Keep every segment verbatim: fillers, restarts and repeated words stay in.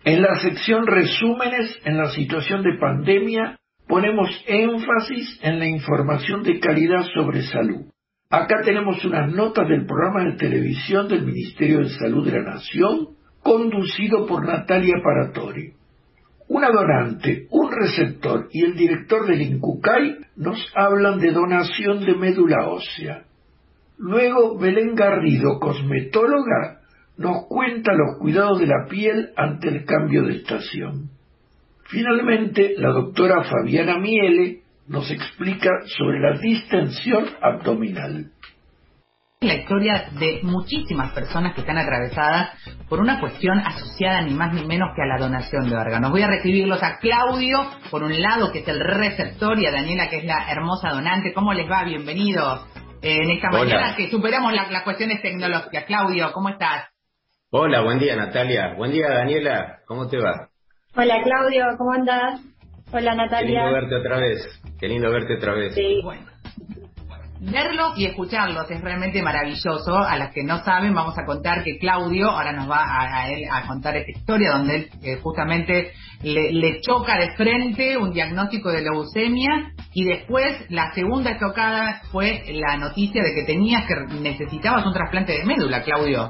En la sección resúmenes en la situación de pandemia ponemos énfasis en la información de calidad sobre salud. Acá tenemos unas notas del programa de televisión del Ministerio de Salud de la Nación, conducido por Natalia Paratori. Una donante, un receptor y el director del INCUCAI nos hablan de donación de médula ósea. Luego Belén Garrido, cosmetóloga, nos cuenta los cuidados de la piel ante el cambio de estación. Finalmente, la doctora Fabiana Miele nos explica sobre la distensión abdominal. La historia de muchísimas personas que están atravesadas por una cuestión asociada ni más ni menos que a la donación de órganos. Voy a recibirlos a Claudio, por un lado, que es el receptor, y a Daniela, que es la hermosa donante. ¿Cómo les va? Bienvenidos eh, en esta Hola. mañana que superamos la, las cuestiones tecnológicas. Claudio, ¿cómo estás? Hola, buen día, Natalia. Buen día, Daniela. ¿Cómo te va? Hola, Claudio, ¿cómo andás? Hola, Natalia. Qué lindo verte otra vez. Qué lindo verte otra vez. Sí. Bueno, verlos y escucharlos es realmente maravilloso. A las que no saben, vamos a contar que Claudio ahora nos va a, a él a contar esta historia donde él eh, justamente le, le choca de frente un diagnóstico de leucemia, y después la segunda chocada fue la noticia de que tenías que necesitabas un trasplante de médula, Claudio.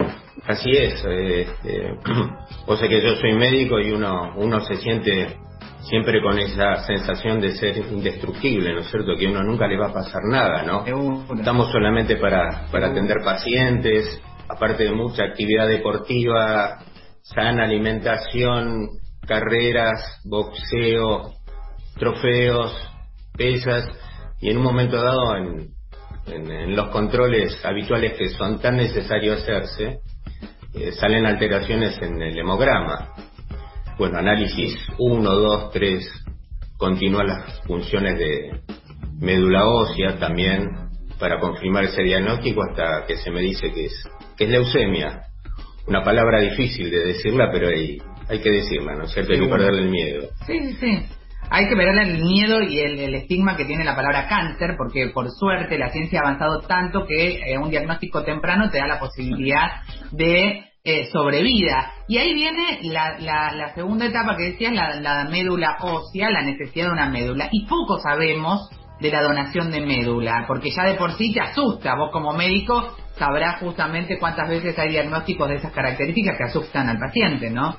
Así es. Eh, eh, o sea que yo soy médico y uno uno se siente siempre con esa sensación de ser indestructible, ¿no es cierto? Que a uno nunca le va a pasar nada, ¿no? Estamos solamente para, para atender pacientes, aparte de mucha actividad deportiva, sana alimentación, carreras, boxeo, trofeos, pesas, y en un momento dado en, en, en los controles habituales que son tan necesarios hacerse, eh, salen alteraciones en el hemograma. Bueno, análisis uno, dos, tres, continúan las funciones de médula ósea también para confirmar ese diagnóstico, hasta que se me dice que es, que es leucemia. Una palabra difícil de decirla, pero hay, hay que decirla, ¿no es cierto? Hay que perderle el miedo. Sí, sí, sí. Hay que perderle el miedo y el, el estigma que tiene la palabra cáncer, porque por suerte la ciencia ha avanzado tanto que eh, un diagnóstico temprano te da la posibilidad de eh, sobrevida. Y ahí viene la, la, la segunda etapa que decías, la, la médula ósea, la necesidad de una médula. Y poco sabemos de la donación de médula, porque ya de por sí te asusta. Vos como médico sabrás justamente cuántas veces hay diagnósticos de esas características que asustan al paciente, ¿no?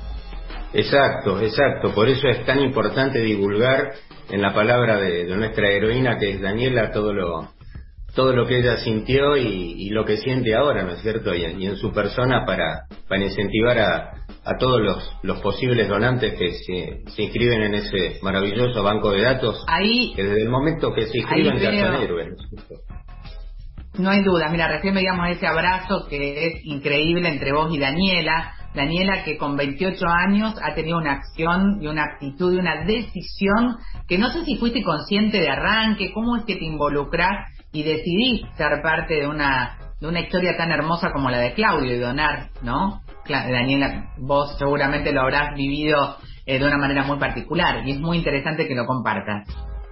Exacto, exacto. Por eso es tan importante divulgar en la palabra de, de nuestra heroína, que es Daniela, todo lo todo lo que ella sintió y, y lo que siente ahora, ¿no es cierto? Y, y en su persona para, para incentivar a, a todos los, los posibles donantes que se, se inscriben en ese maravilloso banco de datos, ahí, que desde el momento que se inscriben ya son héroes, ¿no es cierto? No hay duda. Mira, recién veíamos ese abrazo que es increíble entre vos y Daniela. Daniela, que con veintiocho años ha tenido una acción y una actitud y una decisión que no sé si fuiste consciente de arranque. ¿Cómo es que te involucrás y decidís ser parte de una de una historia tan hermosa como la de Claudio y donar, ¿no? Daniela, vos seguramente lo habrás vivido eh, de una manera muy particular, y es muy interesante que lo compartas.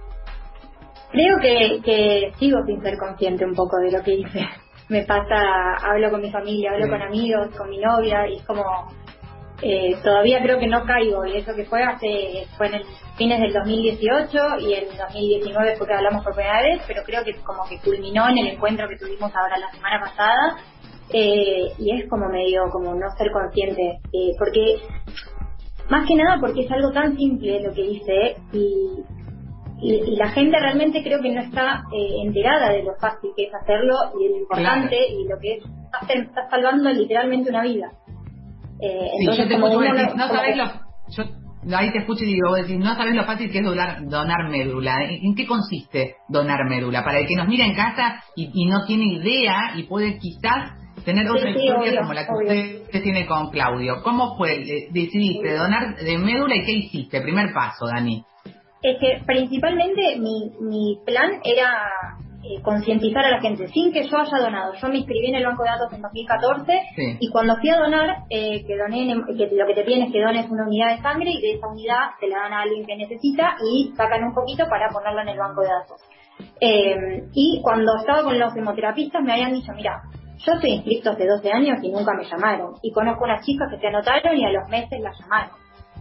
Creo que, que sigo sin ser consciente un poco de lo que hice. Me pasa, hablo con mi familia, hablo sí. con amigos, con mi novia, y es como, eh, todavía creo que no caigo, y eso que fue hace, fue en el fines del dos mil dieciocho, y en dos mil diecinueve fue que hablamos por primera vez, pero creo que como que culminó en el encuentro que tuvimos ahora la semana pasada, eh, y es como medio, como no ser consciente, eh, porque, más que nada porque es algo tan simple lo que hice, y Y, y la gente realmente creo que no está eh, enterada de lo fácil que es hacerlo y de lo importante, claro, y lo que es hacer, está salvando literalmente una vida. Eh, sí, entonces, yo te como escucho uno decir, no como sabés que... lo, yo ahí te escucho y digo, decís, no sabés lo fácil que es donar, donar médula. ¿En, ¿En qué consiste donar médula? Para el que nos mira en casa y, y no tiene idea y puede quizás tener sí, otra sí, historia obvio, como la que obvio. usted tiene con Claudio. ¿Cómo fue? ¿Decidiste obvio. donar de médula y qué hiciste? Primer paso, Dani. Es que principalmente mi, mi plan era eh, concientizar a la gente, sin que yo haya donado. Yo me inscribí en el banco de datos en dos mil catorce, sí. y cuando fui a donar, eh, que doné, en, que lo que te piden es que dones una unidad de sangre, y de esa unidad se la dan a alguien que necesita y sacan un poquito para ponerlo en el banco de datos. Eh, y cuando estaba con los hemoterapistas me habían dicho, mira, yo estoy inscrito hace doce años y nunca me llamaron. Y conozco unas chicas que se anotaron y a los meses las llamaron.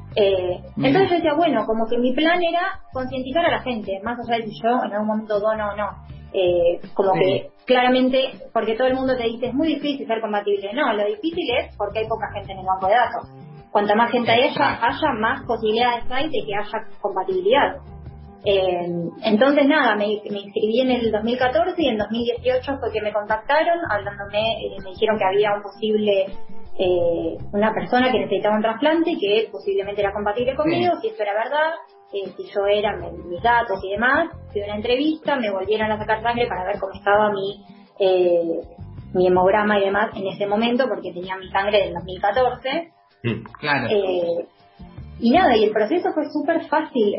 Eh, entonces yo decía, bueno, como que mi plan era concientizar a la gente, más allá de si yo en algún momento dono o no. Eh, como sí. que claramente, porque todo el mundo te dice, es muy difícil ser compatible. No, lo difícil es porque hay poca gente en el banco de datos. Cuanta más gente haya, haya más posibilidades hay de que haya compatibilidad. Eh, entonces nada, me, me inscribí en el dos mil catorce y en dos mil dieciocho fue que me contactaron hablándome, eh, me dijeron que había un posible eh, una persona que necesitaba un trasplante y que posiblemente era compatible conmigo, sí. si eso era verdad, eh, si yo era mis datos y demás. Fui a una entrevista, me volvieron a sacar sangre para ver cómo estaba mi eh, mi hemograma y demás en ese momento, porque tenía mi sangre del dos mil catorce. Sí, claro. Eh, y nada, y el proceso fue súper fácil.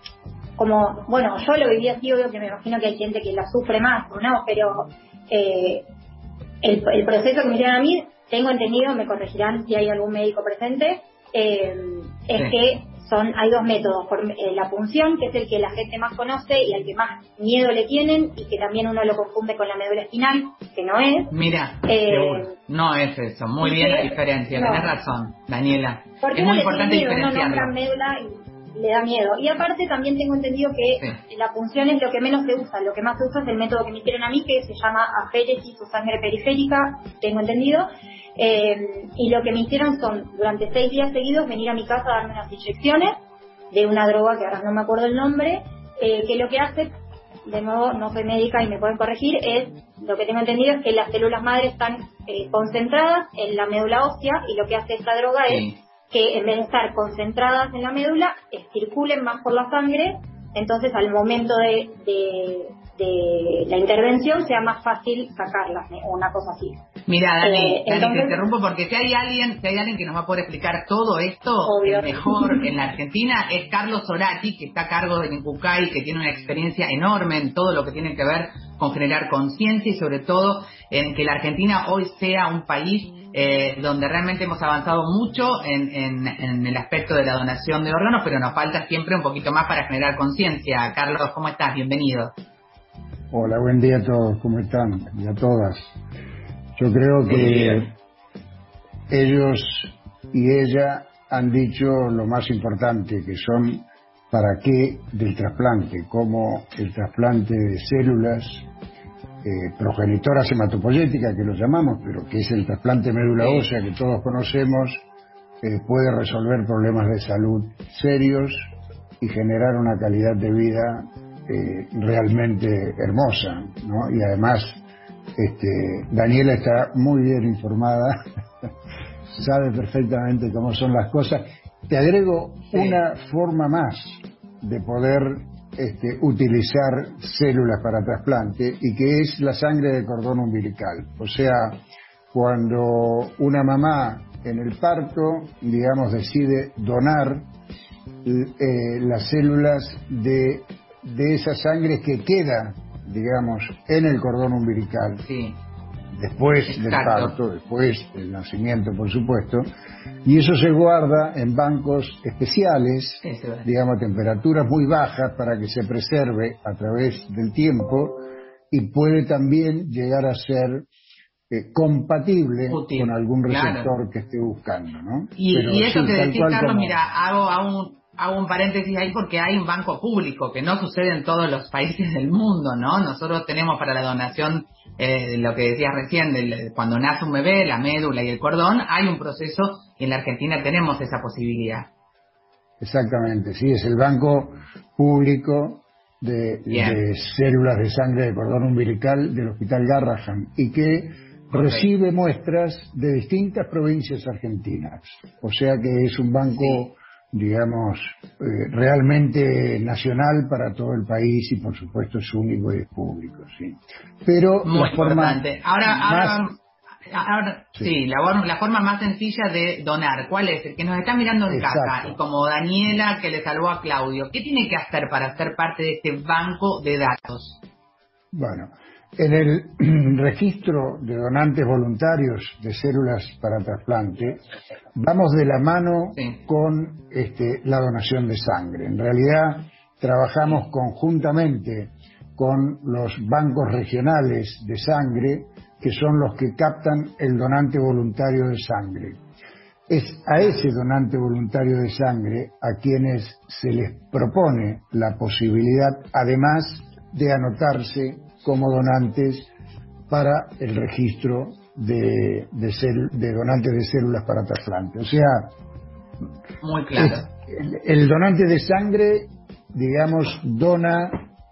Como, bueno, yo lo viví así, obvio que me imagino que hay gente que la sufre más, ¿no? Pero eh, el, el proceso que me hicieron a mí, tengo entendido, me corregirán si hay algún médico presente, eh, es sí. que son hay dos métodos, por, eh, la punción, que es el que la gente más conoce y al que más miedo le tienen, y que también uno lo confunde con la médula espinal, que no es. Mira, eh, no es eso, muy bien la diferencia, no. Tenés razón, Daniela. Porque es no muy importante miedo, diferenciarlo. Uno nombra médula y le da miedo. Y aparte también tengo entendido que sí. la punción es lo que menos se usa, lo que más se usa es el método que me hicieron a mí, que se llama aféresis o sangre periférica, tengo entendido. Eh, y lo que me hicieron son, durante seis días seguidos, venir a mi casa a darme unas inyecciones de una droga que ahora no me acuerdo el nombre, eh, que lo que hace, de nuevo no soy médica y me pueden corregir, es, lo que tengo entendido es que las células madre están eh, concentradas en la médula ósea, y lo que hace esta droga sí. es que en vez de estar concentradas en la médula, eh, circulen más por la sangre, entonces al momento de, de, de la intervención sea más fácil sacarlas, o una cosa así. Mira, Dani, eh, Dani entonces, te interrumpo porque si hay alguien, si hay alguien que nos va a poder explicar todo esto, obvio. el mejor en la Argentina es Carlos Zorati, que está a cargo del INCUCAI, que tiene una experiencia enorme en todo lo que tiene que ver con generar conciencia y sobre todo en que la Argentina hoy sea un país eh, donde realmente hemos avanzado mucho en, en, en el aspecto de la donación de órganos, pero nos falta siempre un poquito más para generar conciencia. Carlos, ¿cómo estás? Bienvenido. Hola, buen día a todos, ¿cómo están? Y a todas. Yo creo que ellos y ella han dicho lo más importante, que son para qué del trasplante, como el trasplante de células eh, progenitoras hematopoyéticas, que lo llamamos, pero que es el trasplante médula ósea que todos conocemos, eh, puede resolver problemas de salud serios y generar una calidad de vida eh, realmente hermosa, ¿no? Y además Este, Daniela está muy bien informada, sabe perfectamente cómo son las cosas. Te agrego sí. una forma más de poder este, utilizar células para trasplante, y que es la sangre de cordón umbilical. O sea, cuando una mamá en el parto, digamos, decide donar eh, las células de, de esa sangre que queda, digamos, en el cordón umbilical, sí. después Exacto. del parto, después del nacimiento, por supuesto, y eso se guarda en bancos especiales, eso es. digamos, a temperaturas muy bajas, para que se preserve a través del tiempo, y puede también llegar a ser eh, compatible Útil. con algún receptor claro. que esté buscando, ¿no? Y, Pero, y eso sí, que decís, Carlos, como... mira, hago a un Hago un paréntesis ahí porque hay un banco público, que no sucede en todos los países del mundo, ¿no? Nosotros tenemos para la donación, eh, lo que decías recién, de, cuando nace un bebé, la médula y el cordón, hay un proceso, y en la Argentina tenemos esa posibilidad. Exactamente, sí, es el banco público de, de células de sangre de cordón umbilical del Hospital Garrahan, y que okay. recibe muestras de distintas provincias argentinas. O sea que es un banco... Sí. digamos, eh, realmente nacional para todo el país, y por supuesto es único y es público, sí. Pero Muy la forma importante. Ahora, más... ahora, ahora sí, sí la, la forma más sencilla de donar, ¿cuál es? El que nos está mirando en Exacto. casa, y como Daniela, que le salvó a Claudio, ¿qué tiene que hacer para ser parte de este banco de datos? Bueno, en el registro de donantes voluntarios de células para trasplante, vamos de la mano sí. con este, la donación de sangre. En realidad, trabajamos conjuntamente con los bancos regionales de sangre que son los que captan el donante voluntario de sangre. Es a ese donante voluntario de sangre a quienes se les propone la posibilidad, además de anotarse como donantes para el registro de, de, cel, de donantes de células para trasplante. O sea, muy claro. El, el donante de sangre, digamos, dona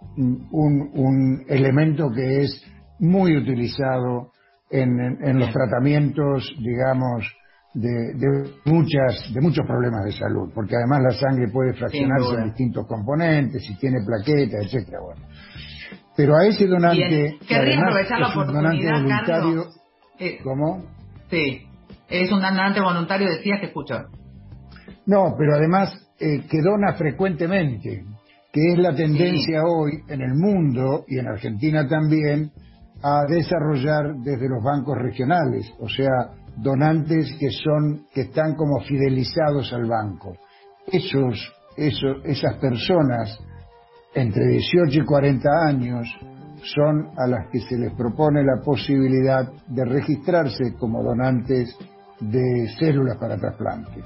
un, un elemento que es muy utilizado en, en, en los tratamientos, digamos, de, de muchas de muchos problemas de salud, porque además la sangre puede fraccionarse en distintos componentes, si tiene plaquetas, etcétera. Bueno, pero a ese donante, que además es un donante voluntario, eh, ¿cómo? Sí, es un donante voluntario, decías, que escucho. No, pero además eh, que dona frecuentemente, que es la tendencia sí. hoy en el mundo y en Argentina también a desarrollar desde los bancos regionales, o sea, donantes que son que están como fidelizados al banco. Esos, esos, esas personas entre dieciocho y cuarenta años son a las que se les propone la posibilidad de registrarse como donantes de células para trasplante.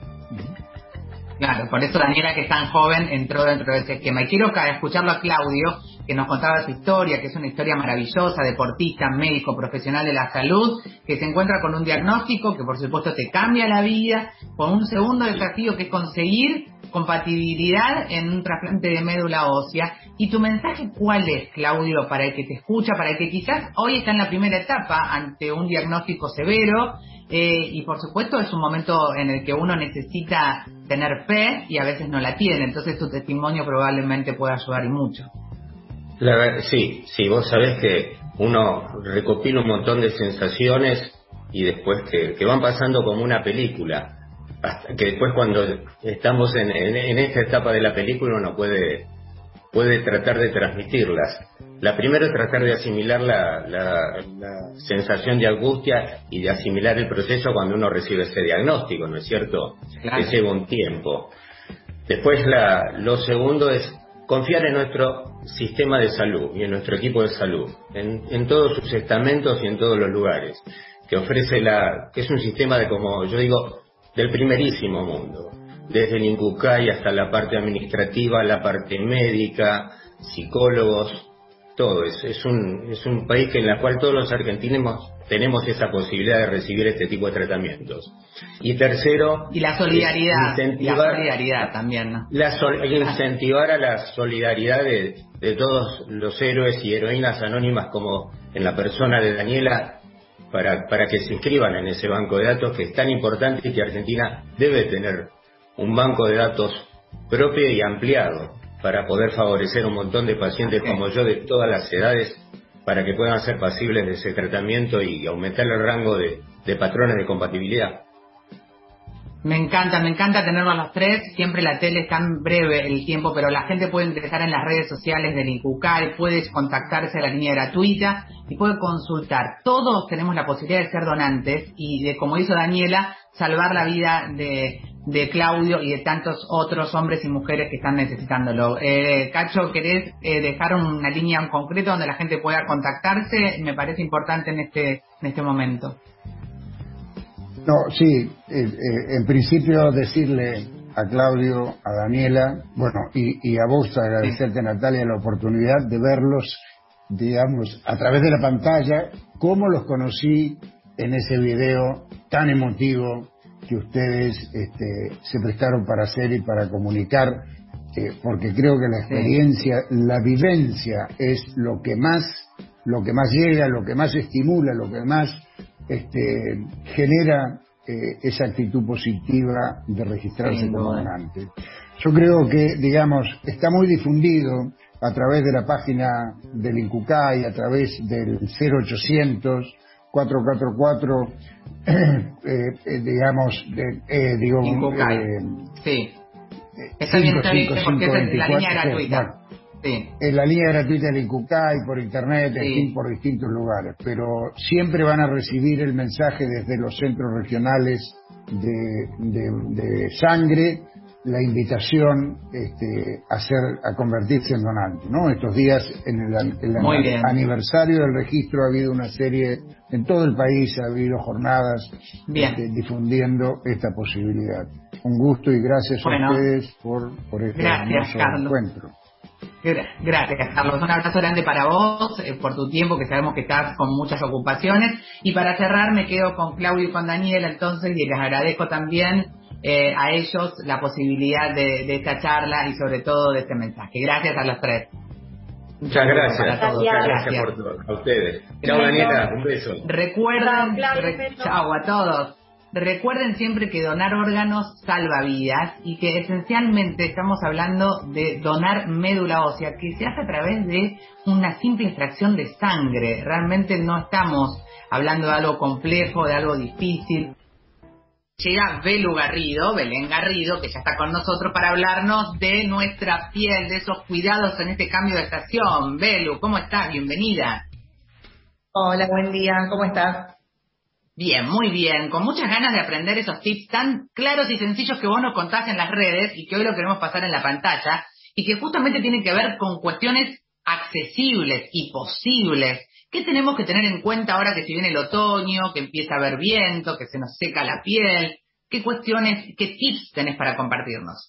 Claro, por eso Daniela, que es tan joven, entró dentro de ese esquema. Y quiero escucharlo a Claudio, que nos contaba su historia, que es una historia maravillosa, deportista, médico, profesional de la salud, que se encuentra con un diagnóstico que por supuesto te cambia la vida, con un segundo desafío que es conseguir compatibilidad en un trasplante de médula ósea. ¿Y tu mensaje cuál es, Claudio, para el que te escucha, para el que quizás hoy está en la primera etapa ante un diagnóstico severo? Eh, y por supuesto es un momento en el que uno necesita tener fe y a veces no la tiene, entonces tu testimonio probablemente pueda ayudar y mucho. La verdad, sí, sí, vos sabés que uno recopila un montón de sensaciones y después que, que van pasando como una película, hasta que después cuando estamos en, en, en esta etapa de la película uno puede, puede tratar de transmitirlas. La primera es tratar de asimilar la, la, la sensación de angustia y de asimilar el proceso cuando uno recibe ese diagnóstico, ¿no es cierto? Claro. Que lleva un tiempo. Después la, lo segundo es confiar en nuestro sistema de salud y en nuestro equipo de salud, en, en todos sus estamentos y en todos los lugares, que ofrece la, que es un sistema de, como yo digo, del primerísimo mundo, desde el INCUCAI hasta la parte administrativa, la parte médica, psicólogos, todo. Es, es un es un país que en la cual todos los argentinos tenemos esa posibilidad de recibir este tipo de tratamientos. Y tercero, y la solidaridad, incentivar, la solidaridad también, ¿no? La sol, incentivar a la solidaridad de, de todos los héroes y heroínas anónimas, como en la persona de Daniela, para, para que se inscriban en ese banco de datos que es tan importante y que Argentina debe tener un banco de datos propio y ampliado para poder favorecer un montón de pacientes okay. como yo de todas las edades, para que puedan ser pasibles de ese tratamiento y aumentar el rango de, de patrones de compatibilidad. Me encanta, me encanta tenerlos a los tres. Siempre la tele es tan breve el tiempo, pero la gente puede ingresar en las redes sociales del INCUCAI, puede contactarse a la línea gratuita y puede consultar. Todos tenemos la posibilidad de ser donantes y de, como hizo Daniela, salvar la vida de, de Claudio y de tantos otros hombres y mujeres que están necesitándolo. Eh, Cacho, ¿querés eh, dejar una línea en concreto donde la gente pueda contactarse? Me parece importante en este, en este momento. No, sí, eh, eh, en principio decirle a Claudio, a Daniela, bueno, y, y a vos agradecerte, sí. Natalia, la oportunidad de verlos, digamos, a través de la pantalla, cómo los conocí en ese video tan emotivo que ustedes este, se prestaron para hacer y para comunicar, eh, porque creo que la experiencia, sí. la vivencia es lo que más, lo que más llega, lo que más estimula, lo que más Este, genera eh, esa actitud positiva de registrarse sí, como donante. Yo creo que, digamos, está muy difundido a través de la página del INCUCAI, a través del cero ochocientos, cuatro cuatro cuatro, eh, eh, digamos, de, eh, digo, INCUCAI, eh, sí. Está bien, está bien, porque es la línea gratuita. Bueno, sí. En la línea gratuita del INCUCAI, por internet, sí. en fin, por distintos lugares, pero siempre van a recibir el mensaje desde los centros regionales de, de, de sangre la invitación este, a, ser, a convertirse en donante, ¿no? Estos días, en el, el aniversario del registro, ha habido una serie, en todo el país ha habido jornadas este, difundiendo esta posibilidad. Un gusto y gracias bueno, a ustedes por, por este gracias, hermoso encuentro. Gracias, Carlos. Un abrazo grande para vos, eh, por tu tiempo, que sabemos que estás con muchas ocupaciones. Y para cerrar, me quedo con Claudio y con Daniel, entonces, y les agradezco también eh, a ellos la posibilidad de, de esta charla y sobre todo de este mensaje. Gracias a los tres. Muchas gracias. A todos. Gracias, gracias. por todo. A ustedes. Chao, Daniela. Un beso. Recuerden, re, chao a todos. Recuerden siempre que donar órganos salva vidas y que esencialmente estamos hablando de donar médula ósea, que se hace a través de una simple extracción de sangre. Realmente no estamos hablando de algo complejo, de algo difícil. Llega Belu Garrido, Belén Garrido, que ya está con nosotros para hablarnos de nuestra piel, de esos cuidados en este cambio de estación. Belu, ¿cómo estás? Bienvenida. Hola, buen día, ¿cómo estás? Bien, muy bien, con muchas ganas de aprender esos tips tan claros y sencillos que vos nos contás en las redes y que hoy lo queremos pasar en la pantalla y que justamente tienen que ver con cuestiones accesibles y posibles. ¿Qué tenemos que tener en cuenta ahora que si viene el otoño, que empieza a haber viento, que se nos seca la piel? ¿Qué cuestiones, qué tips tenés para compartirnos?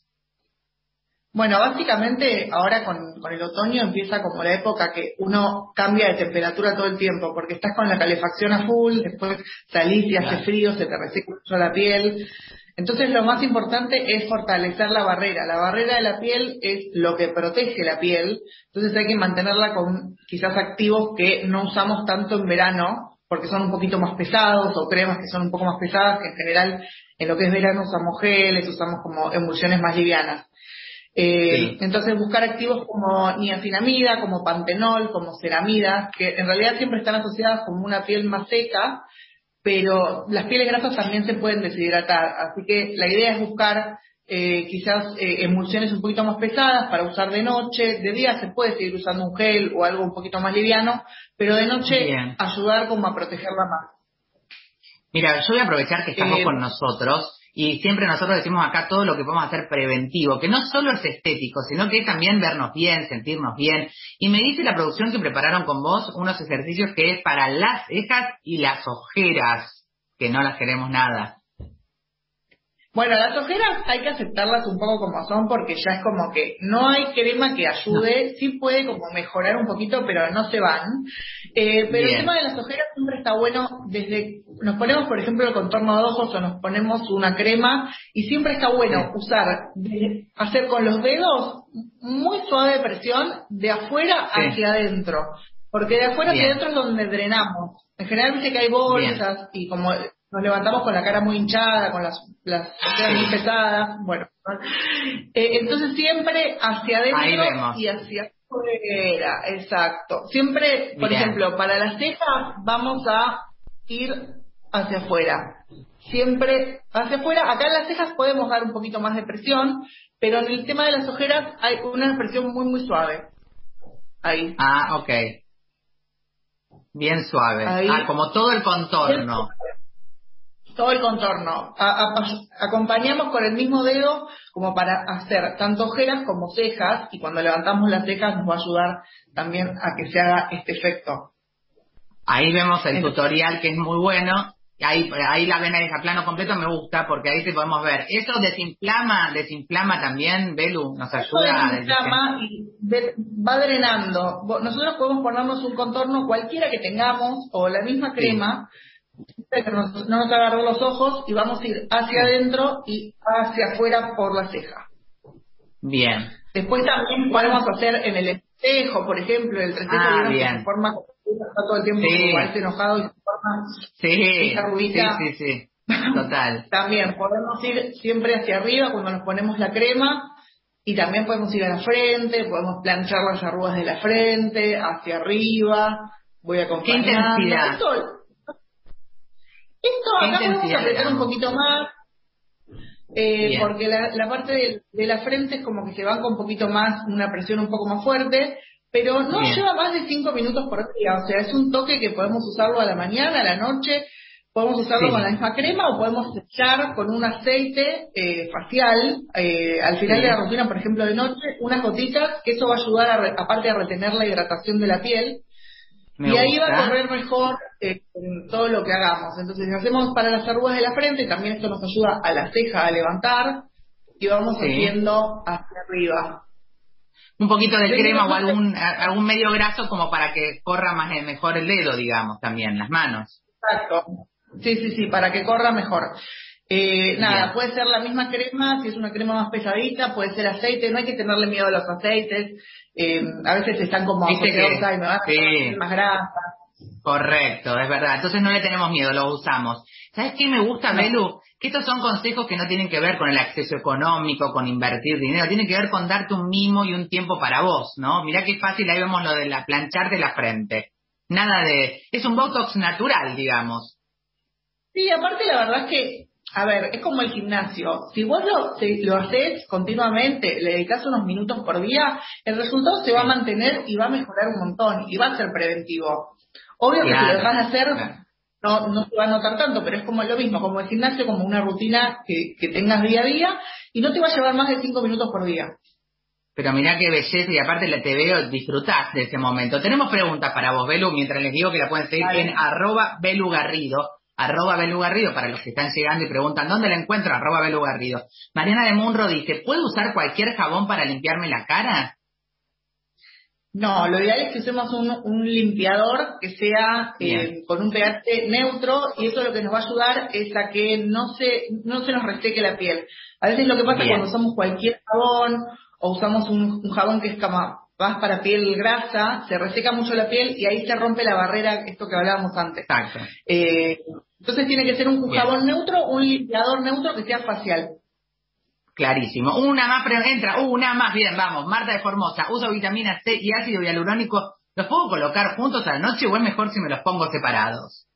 Bueno, básicamente ahora con, con el otoño empieza como la época que uno cambia de temperatura todo el tiempo, porque estás con la calefacción a full, después salís y hace frío, se te reseca mucho la piel. Entonces lo más importante es fortalecer la barrera. La barrera de la piel es lo que protege la piel, entonces hay que mantenerla con quizás activos que no usamos tanto en verano, porque son un poquito más pesados, o cremas que son un poco más pesadas, que en general en lo que es verano usamos geles, usamos como emulsiones más livianas. Eh, sí. Entonces buscar activos como niacinamida, como pantenol, como ceramida, que en realidad siempre están asociadas con una piel más seca, pero las pieles grasas también se pueden deshidratar, así que la idea es buscar eh, quizás eh, emulsiones un poquito más pesadas para usar de noche. De día se puede seguir usando un gel o algo un poquito más liviano, pero de noche Bien. ayudar como a protegerla más. Mira, yo voy a aprovechar que estamos eh, con nosotros. Y siempre nosotros decimos acá todo lo que podemos hacer preventivo, que no solo es estético, sino que es también vernos bien, sentirnos bien. Y me dice la producción que prepararon con vos unos ejercicios que es para las cejas y las ojeras, que no las queremos nada. Bueno, las ojeras hay que aceptarlas un poco como son, porque ya es como que no hay crema que ayude, no. Sí puede como mejorar un poquito, pero no se van. Eh, pero Bien. El tema de las ojeras siempre está bueno, desde nos ponemos por ejemplo el contorno de ojos o nos ponemos una crema, y siempre está bueno sí. usar, de, hacer con los dedos muy suave presión de afuera sí. hacia adentro, porque de afuera Bien. hacia adentro es donde drenamos. En general dice que hay bolsas Bien. y como nos levantamos con la cara muy hinchada, con las las ojeras muy pesadas, bueno, eh, entonces siempre hacia adentro y hacia afuera, exacto. Siempre, por Bien. ejemplo, para las cejas vamos a ir hacia afuera, siempre hacia afuera. Acá en las cejas podemos dar un poquito más de presión, pero en el tema de las ojeras hay una presión muy muy suave. Ahí. Ah, ok. Bien suave. Ahí. Ah, como todo el contorno. Todo el contorno. A, a, acompañamos con el mismo dedo como para hacer tanto ojeras como cejas, y cuando levantamos las cejas nos va a ayudar también a que se haga este efecto. Ahí vemos el Entonces, tutorial, que es muy bueno. Ahí, ahí la ven ahí a plano completo, me gusta, porque ahí te podemos ver. ¿Eso desinflama, desinflama también, Belu? ¿Nos ayuda? Desinflama y de, va drenando. Nosotros podemos ponernos un contorno cualquiera que tengamos, o la misma crema, sí. Que no nos agarró los ojos, y vamos a ir hacia adentro y hacia afuera por la ceja. Bien. Después también podemos hacer en el espejo, por ejemplo, el entrecejo ah, que se forma, está todo el tiempo sí. como parece enojado y se forma sí. esa rubita. Sí, sí, sí. Total. También podemos ir siempre hacia arriba cuando nos ponemos la crema, y también podemos ir a la frente, podemos planchar las arrugas de la frente, hacia arriba. Voy acompañando. ¿Qué intensidad? Esto, Esto acá podemos apretar un poquito más, eh, porque la, la parte de, de la frente es como que se banca un poquito más, una presión un poco más fuerte, pero no Bien. lleva más de cinco minutos por día, o sea, es un toque que podemos usarlo a la mañana, a la noche, Podemos usarlo Sí. con la misma crema o podemos echar con un aceite eh, facial eh, al final Sí. de la rutina, por ejemplo de noche, unas gotitas, que eso va a ayudar, a re- aparte a retener la hidratación de la piel. Me Y ahí va a gusta. correr mejor eh, en todo lo que hagamos. Entonces, si hacemos para las arrugas de la frente, también esto nos ayuda a la ceja a levantar y vamos Sí. haciendo hacia arriba. Un poquito de Ven, crema o no- algún a- algún medio graso como para que corra más eh, mejor el dedo, digamos, también, las manos. Exacto. Sí, sí, sí, para que corra mejor. Eh, nada, Bien. puede ser la misma crema, si es una crema más pesadita, puede ser aceite, no hay que tenerle miedo a los aceites. Eh, a veces están como Viste asociados que, a, "Ay, me van a hacer la piel sí, más grasa". correcto, es verdad. Entonces no le tenemos miedo, lo usamos. ¿Sabes qué me gusta, No. Belu? Que estos son consejos que no tienen que ver con el acceso económico, con invertir dinero, tienen que ver con darte un mimo y un tiempo para vos, ¿no? Mirá qué fácil, ahí vemos lo de la plancharte la frente. Nada de... Es un botox natural, digamos. Sí, aparte la verdad es que, a ver, es como el gimnasio. Si vos lo, si lo haces continuamente, le dedicas unos minutos por día, el resultado se va a mantener y va a mejorar un montón y va a ser preventivo. Obvio que si lo Claro, dejas de hacer, claro. no, no se va a notar tanto, pero es como lo mismo, como el gimnasio, como una rutina que, que tengas día a día y no te va a llevar más de cinco minutos por día. Pero mirá qué belleza y aparte la te veo, disfrutás de ese momento. Tenemos preguntas para vos, Belu, mientras les digo que la pueden seguir Vale. en arroba Belu Garrido, arroba Belu Garrido, para los que están llegando y preguntan ¿dónde la encuentro? Arroba Belu Garrido. Mariana de Munro dice, ¿puedo usar cualquier jabón para limpiarme la cara? No, lo ideal es que usemos un, un limpiador que sea Bien. eh, con un pH neutro y eso lo que nos va a ayudar es a que no se no se nos reseque la piel. A veces lo que pasa Bien. cuando usamos cualquier jabón o usamos un, un jabón que es como más para piel grasa, se reseca mucho la piel y ahí se rompe la barrera, esto que hablábamos antes. Exacto. Eh, entonces tiene que ser un Bien. jabón neutro, un limpiador neutro que sea facial. Clarísimo. Una más, pre- entra, una más, bien, vamos. Marta de Formosa, uso vitamina C y ácido hialurónico. ¿Los puedo colocar juntos a la noche o es mejor si me los pongo separados?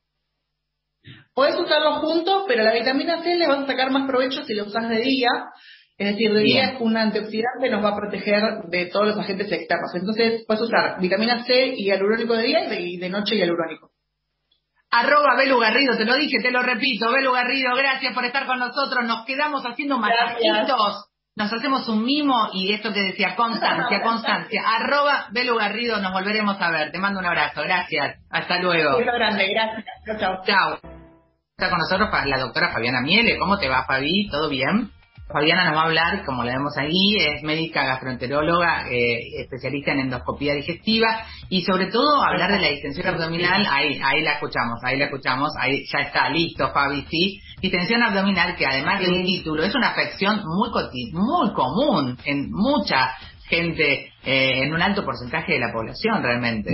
Podés usarlos juntos, pero la vitamina C le vas a sacar más provecho si lo usas de día. Es decir, de Bien. día un antioxidante nos va a proteger de todos los agentes externos. Entonces, puedes usar vitamina C y hialurónico de día y de, y de noche hialurónico. Arroba Belu Garrido, te lo dije, te lo repito. Belu Garrido, gracias por estar con nosotros. Nos quedamos haciendo masajitos. Nos hacemos un mimo y esto que decía, constancia, constancia. Arroba Belu Garrido, nos volveremos a ver. Te mando un abrazo, gracias. Hasta luego. Beso grande, gracias. Chao, chao. Chao. Está con nosotros la doctora Fabiana Miele. ¿Cómo te va, Fabi? ¿Todo bien? Fabiana nos va a hablar, como la vemos ahí, es médica gastroenteróloga, eh, especialista en endoscopía digestiva y sobre todo hablar de la distensión abdominal. Ahí, ahí la escuchamos, ahí la escuchamos, ahí ya está listo, Fabi, sí. Distensión abdominal, que además de un título, es una afección muy coti- muy común en mucha gente, eh, en un alto porcentaje de la población realmente.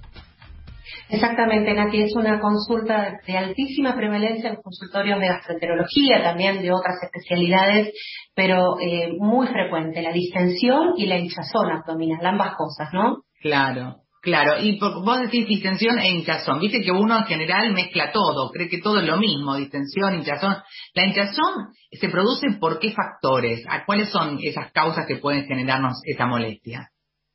Exactamente, Nati, es una consulta de altísima prevalencia en consultorios de gastroenterología, también de otras especialidades, pero eh, muy frecuente, la distensión y la hinchazón abdominal, ambas cosas, ¿no? Claro, claro. Y por, vos decís distensión e hinchazón. Viste que uno en general mezcla todo, cree que todo es lo mismo, distensión, hinchazón. La hinchazón se produce por qué factores, ¿a cuáles son esas causas que pueden generarnos esa molestia?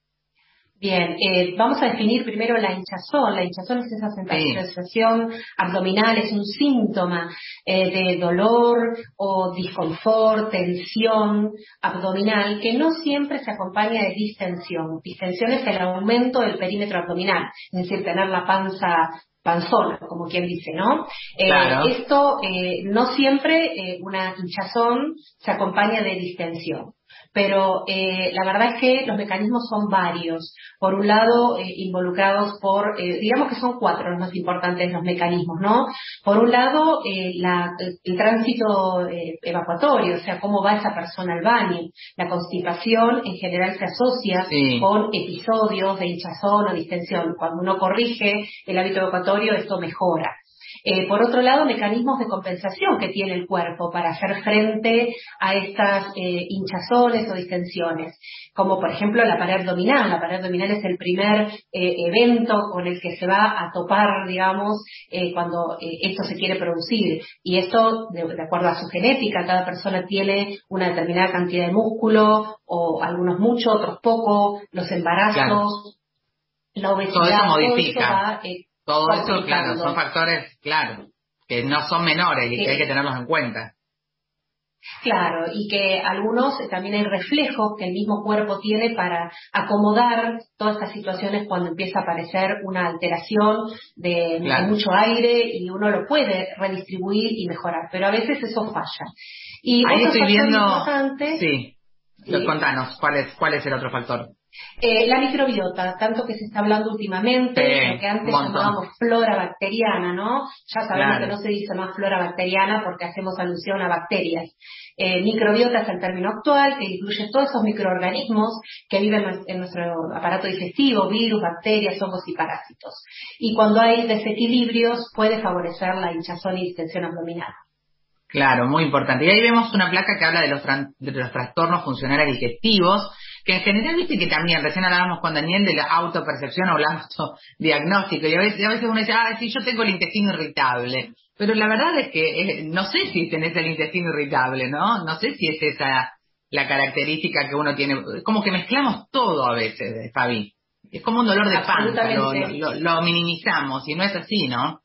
Bien, eh, vamos a definir primero la hinchazón. La hinchazón es esa sensación sí. abdominal, es un síntoma eh, de dolor o disconfort, tensión abdominal, que no siempre se acompaña de distensión. Distensión es el aumento del perímetro abdominal, es decir, tener la panza panzona, como quien dice, ¿no? Claro. Eh, esto eh, no siempre eh, una hinchazón se acompaña de distensión. Pero eh, la verdad es que los mecanismos son varios. Por un lado, eh, involucrados por, eh, digamos que son cuatro los más importantes los mecanismos, ¿no? Por un lado, eh, la, el tránsito eh, evacuatorio, o sea, cómo va esa persona al baño. La constipación en general se asocia sí. con episodios de hinchazón o distensión. Cuando uno corrige el hábito evacuatorio, esto mejora. Eh, por otro lado, mecanismos de compensación que tiene el cuerpo para hacer frente a estas eh, hinchazones o distensiones, como por ejemplo la pared abdominal. La pared abdominal es el primer eh, evento con el que se va a topar, digamos, eh, cuando eh, esto se quiere producir. Y esto, de, de acuerdo a su genética, cada persona tiene una determinada cantidad de músculo, o algunos mucho, otros poco, los embarazos, claro. la obesidad, todo eso modifica. Todo eso va, eh, Todo eso, claro, son factores, claro, que no son menores y que hay que tenerlos en cuenta. Claro, y que algunos también hay reflejos que el mismo cuerpo tiene para acomodar todas estas situaciones cuando empieza a aparecer una alteración de, claro. de mucho aire y uno lo puede redistribuir y mejorar, pero a veces eso falla. Y ahí otro estoy viendo, importante, sí, sí. Contanos, ¿cuál es, cuál es el otro factor? Eh, la microbiota, tanto que se está hablando últimamente, sí, lo que antes llamábamos flora bacteriana, ¿no? Ya sabemos claro. que no se dice más flora bacteriana porque hacemos alusión a bacterias. Eh, microbiota es el término actual, que incluye todos esos microorganismos que viven en nuestro aparato digestivo, virus, bacterias, hongos y parásitos. Y cuando hay desequilibrios puede favorecer la hinchazón y distensión abdominal. Claro, muy importante. Y ahí vemos una placa que habla de los, tran- de los trastornos funcionales digestivos, que en general, viste que también, recién hablábamos con Daniel de la autopercepción o el autodiagnóstico, y a veces, a veces uno dice, ah, sí, yo tengo el intestino irritable, pero la verdad es que eh, no sé si tenés el intestino irritable, ¿no? No sé si es esa la característica que uno tiene, como que mezclamos todo a veces, Fabi. Es como un dolor de panza, lo, lo, lo minimizamos, y no es así, ¿no?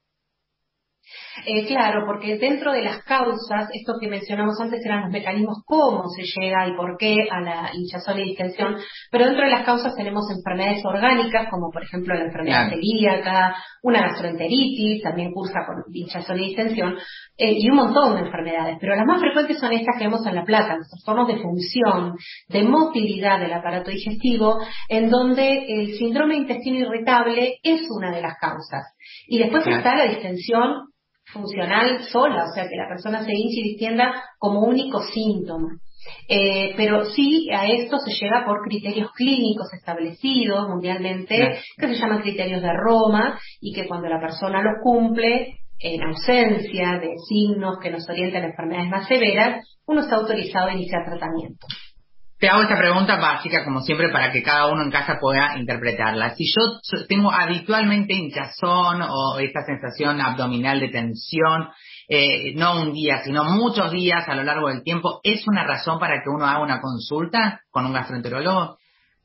Eh, claro, porque dentro de las causas, esto que mencionamos antes eran los mecanismos, cómo se llega y por qué a la hinchazón y distensión, pero dentro de las causas tenemos enfermedades orgánicas, como por ejemplo la enfermedad claro. celíaca, una gastroenteritis, también cursa con hinchazón y distensión, eh, y un montón de enfermedades, pero las más frecuentes son estas que vemos en la placa, los trastornos de función, de motilidad del aparato digestivo, en donde el síndrome de intestino irritable es una de las causas. Y después claro. está la distensión funcional sola, o sea que la persona se hinche y distienda como único síntoma. Eh, pero sí a esto se llega por criterios clínicos establecidos mundialmente, claro. que se llaman criterios de Roma, y que cuando la persona los cumple, en ausencia de signos que nos orienten a enfermedades más severas, uno está autorizado a iniciar tratamiento. Te hago esta pregunta básica, como siempre, para que cada uno en casa pueda interpretarla. Si yo tengo habitualmente hinchazón o esta sensación abdominal de tensión, eh, no un día, sino muchos días a lo largo del tiempo, ¿es una razón para que uno haga una consulta con un gastroenterólogo?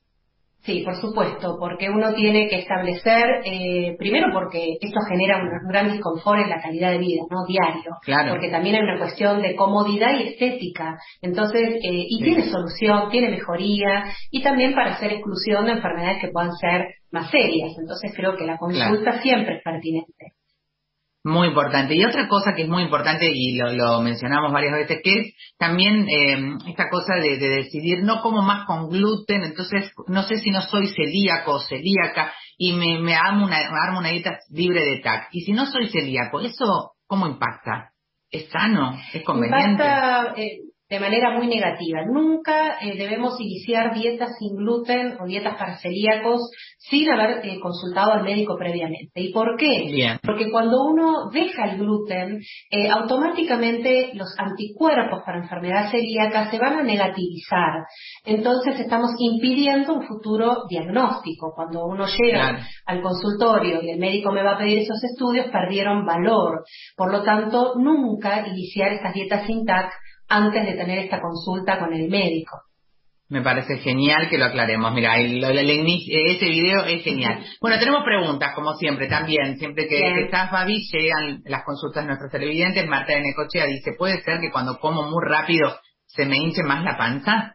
Sí, por supuesto, porque uno tiene que establecer, eh, primero porque esto genera un gran disconfort en la calidad de vida, ¿no? Diario. Claro. Porque también hay una cuestión de comodidad y estética. Entonces, eh, y sí. tiene solución, tiene mejoría, y también para hacer exclusión de enfermedades que puedan ser más serias. Entonces creo que la consulta claro. siempre es pertinente. Muy importante. Y otra cosa que es muy importante, y lo, lo mencionamos varias veces, que es también eh, esta cosa de, de decidir, no como más con gluten, entonces no sé si no soy celíaco o celíaca, y me, me armo una, me armo una dieta libre de T A C. Y si no soy celíaco, ¿eso cómo impacta? ¿Es sano? ¿Es conveniente? Impacta eh, de manera muy negativa. Nunca eh, debemos iniciar dietas sin gluten o dietas para celíacos sin haber eh, consultado al médico previamente. ¿Y por qué? Bien. Porque cuando uno deja el gluten, eh, automáticamente los anticuerpos para enfermedad celíaca se van a negativizar. Entonces estamos impidiendo un futuro diagnóstico. Cuando uno llega claro. al consultorio y el médico me va a pedir esos estudios, perdieron valor. Por lo tanto, nunca iniciar estas dietas sin T A C antes de tener esta consulta con el médico. Me parece genial que lo aclaremos. Mira, el, el, el, ese video es genial. Bueno, tenemos preguntas, como siempre, también. Siempre que, que estás, Fabi, llegan las consultas de nuestros televidentes. Marta de Necochea dice, ¿puede ser que cuando como muy rápido se me hinche más la panza?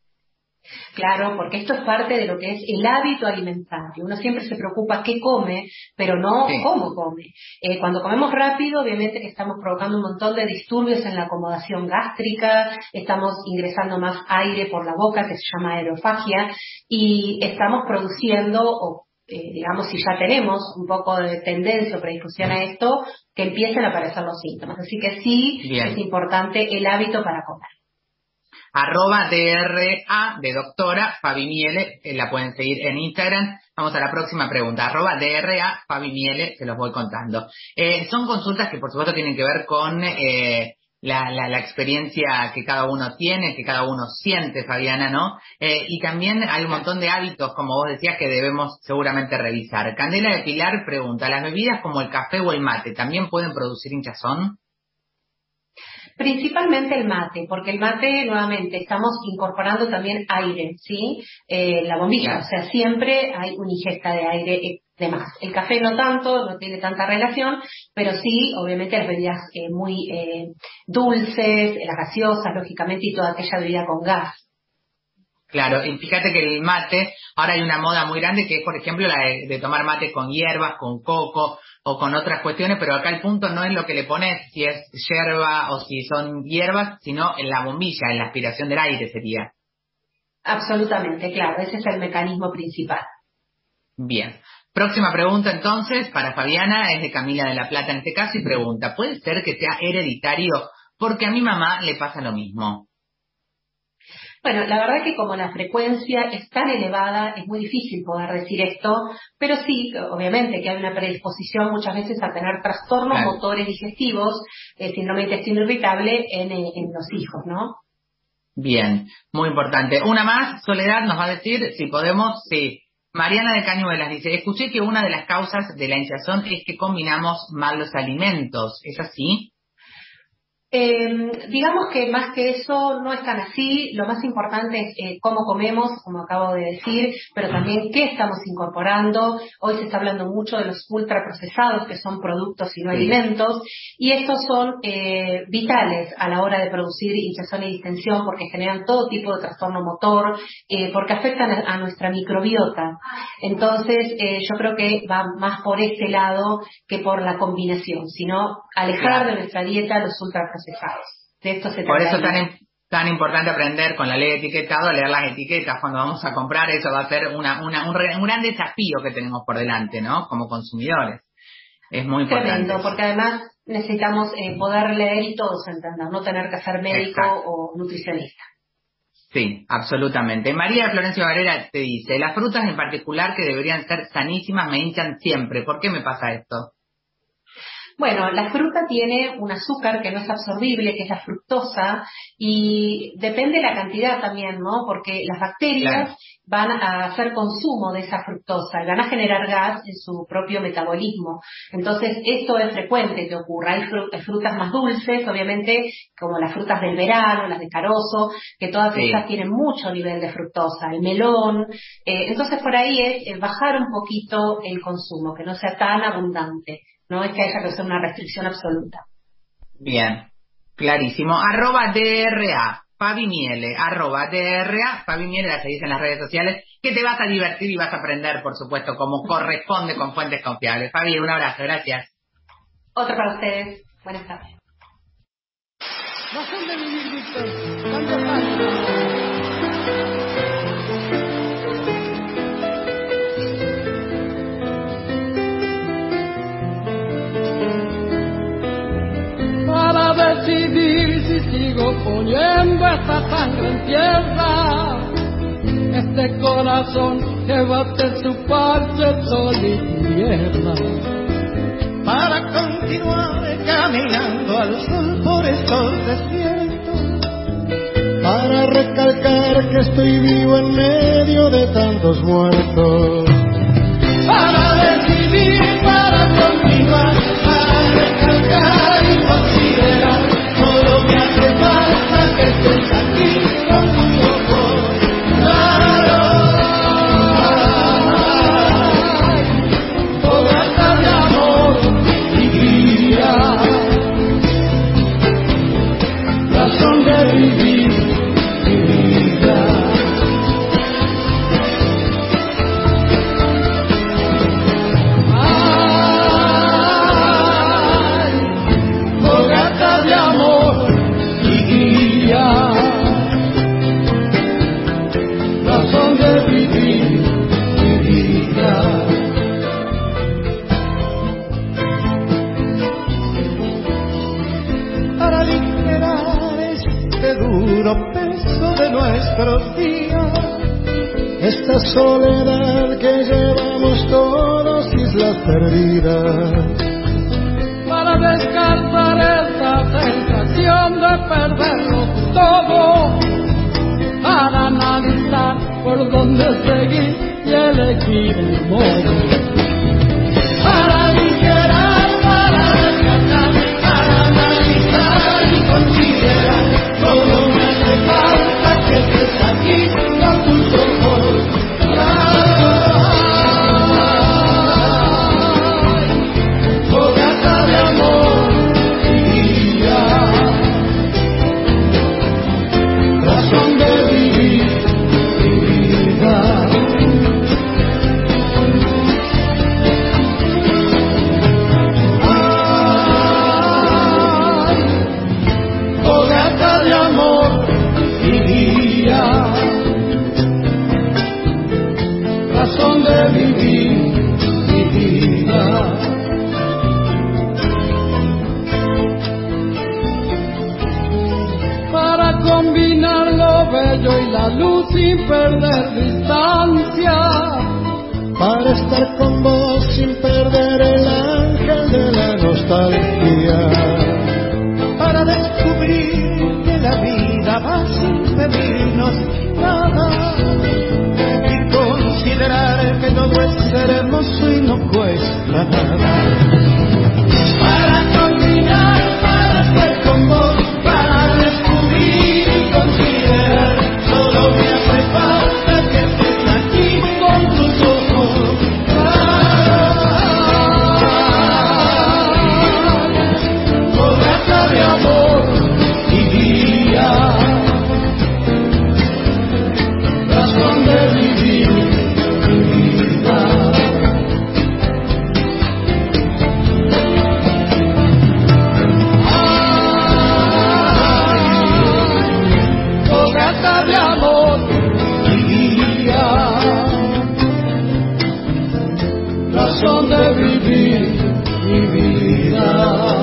Claro, porque esto es parte de lo que es el hábito alimentario. Uno siempre se preocupa qué come, pero no sí. cómo come. Eh, cuando comemos rápido, obviamente que estamos provocando un montón de disturbios en la acomodación gástrica, estamos ingresando más aire por la boca, que se llama aerofagia, y estamos produciendo, o eh, digamos, si ya tenemos un poco de tendencia o predisposición a esto, que empiecen a aparecer los síntomas. Así que sí, Bien. es importante el hábito para comer. Arroba D R A de doctora Fabi Miele, eh, la pueden seguir en Instagram. Vamos a la próxima pregunta. Arroba D R A Fabi Miele, se los voy contando. Eh, son consultas que por supuesto tienen que ver con eh, la, la, la experiencia que cada uno tiene, que cada uno siente, Fabiana, ¿no? Eh, y también hay un montón de hábitos, como vos decías, que debemos seguramente revisar. Candela de Pilar pregunta, ¿las bebidas como el café o el mate también pueden producir hinchazón? Principalmente el mate, porque el mate, nuevamente, estamos incorporando también aire, ¿sí? Eh, la bombilla, claro. o sea, siempre hay una ingesta de aire de más. El café no tanto, no tiene tanta relación, pero sí, obviamente, las bebidas eh, muy eh, dulces, las gaseosas, lógicamente, y toda aquella bebida con gas. Claro, y fíjate que el mate, ahora hay una moda muy grande que es, por ejemplo, la de, de tomar mate con hierbas, con coco o con otras cuestiones, pero acá el punto no es lo que le pones, si es yerba o si son hierbas, sino en la bombilla, en la aspiración del aire sería. Absolutamente, claro, ese es el mecanismo principal. Bien. Próxima pregunta entonces, para Fabiana, es de Camila de la Plata en este caso, y pregunta, ¿puede ser que sea hereditario? Porque a mi mamá le pasa lo mismo. Bueno, la verdad que como la frecuencia es tan elevada, es muy difícil poder decir esto, pero sí, obviamente que hay una predisposición muchas veces a tener trastornos claro. motores digestivos, eh, síndrome de intestino irritable en, eh, en los hijos, ¿no? Bien, muy importante. Una más, Soledad nos va a decir si podemos, sí. Mariana de Cañuelas dice, escuché que una de las causas de la hinchazón es que combinamos mal los alimentos, ¿es así? Eh, digamos que más que eso no es tan así, lo más importante es eh, cómo comemos, como acabo de decir, pero también qué estamos incorporando. Hoy se está hablando mucho de los ultraprocesados, que son productos y no sí. alimentos, y estos son eh, vitales a la hora de producir hinchazón y distensión porque generan todo tipo de trastorno motor, eh, porque afectan a, a nuestra microbiota. Entonces eh, yo creo que va más por este lado que por la combinación, sino alejar claro. de nuestra dieta los ultraprocesados. De esto se Por eso es tan, tan importante aprender con la ley de etiquetado, a leer las etiquetas cuando vamos a comprar. Eso va a ser una, una, un, re, un gran desafío que tenemos por delante, ¿no? Como consumidores. Es muy importante. Tremendo, porque además necesitamos eh, poder leer y todos entender, no tener que ser médico Exacto. o nutricionista. Sí, absolutamente. María Florencia Varela te dice, las frutas en particular que deberían ser sanísimas me hinchan siempre. ¿Por qué me pasa esto? Bueno, la fruta tiene un azúcar que no es absorbible, que es la fructosa, y depende de la cantidad también, ¿no? Porque las bacterias claro. van a hacer consumo de esa fructosa y van a generar gas en su propio metabolismo. Entonces, esto es frecuente que ocurra. Hay frutas más dulces, obviamente, como las frutas del verano, las de carozo, que todas sí. estas tienen mucho nivel de fructosa, el melón. Eh, entonces, por ahí es, es bajar un poquito el consumo, que no sea tan abundante. No es que haya que hacer una restricción absoluta. Bien, clarísimo. Arroba D R A, Fabi Miele, arroba D R A, Fabi Miele, la seguís en las redes sociales, que te vas a divertir y vas a aprender, por supuesto, como corresponde con fuentes confiables. Fabi, un abrazo, gracias. Otro para ustedes. Buenas tardes. Razón de vivir, Víctor. ¿Cuántos años? Para decidir si sigo poniendo esta sangre en tierra, este corazón que bate en su parche sol y tierra. Para continuar caminando al sol por estos desiertos, para recalcar que estoy vivo en medio de tantos muertos. Para decidir, para continuar, para recalcar y considerar, solo me hace falta que estés aquí con tus ojos claros. Fogata de amor y guía, razón de vivir mi vida. Peso de nuestros días, esta soledad que llevamos todos, islas perdidas, para descartar esta sensación de perderlo todo, para analizar por dónde seguir y elegir el modo, para aligerar, para rescatar, para analizar y considerar. Solo me hace falta que estés aquí con tus ojos claros. día, razón de vivir mi vida. Para combinar lo bello y la luz sin perder distancia, para estar con vos sin perder el ángel de la nostalgia, para descubrir que la vida va sin pedirnos nada y considerar que todo es hermoso y no cuesta nada. Para combinar, para estar con vos, para descubrir y considerar, solo me hace falta que estés aquí con tus ojos. Fogata de amor y día, razón de vivir mi vida. Fogata de amor y día, razón de vivir mi vida.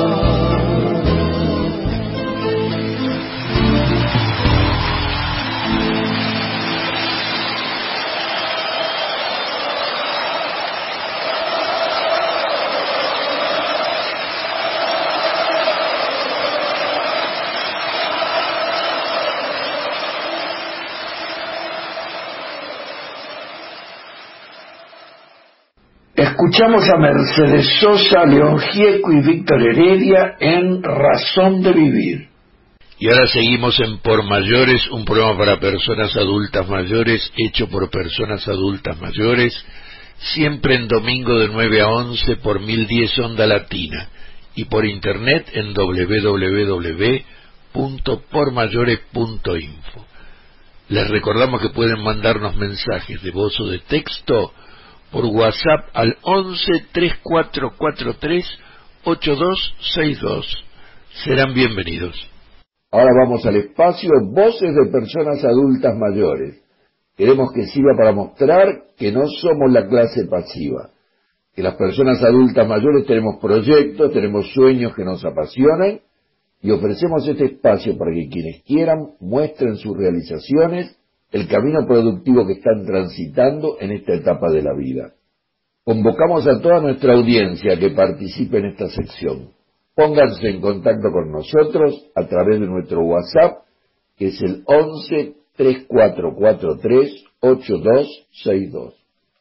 Escuchamos a Mercedes Sosa, León Gieco y Víctor Heredia en Razón de Vivir. Y ahora seguimos en Por Mayores, un programa para personas adultas mayores, hecho por personas adultas mayores, siempre en domingo de nueve a once por mil diez Onda Latina, y por internet en doble u doble u doble u punto por mayores punto info. Les recordamos que pueden mandarnos mensajes de voz o de texto por WhatsApp al once, treinta y cuatro cuarenta y tres, ochenta y dos sesenta y dos. Serán bienvenidos. Ahora vamos al espacio Voces de Personas Adultas Mayores. Queremos que sirva para mostrar que no somos la clase pasiva, que las personas adultas mayores tenemos proyectos, tenemos sueños que nos apasionan y ofrecemos este espacio para que quienes quieran muestren sus realizaciones, el camino productivo que están transitando en esta etapa de la vida. Convocamos a toda nuestra audiencia a que participe en esta sección. Pónganse en contacto con nosotros a través de nuestro WhatsApp, que es el once, treinta y cuatro cuarenta y tres, ochenta y dos sesenta y dos.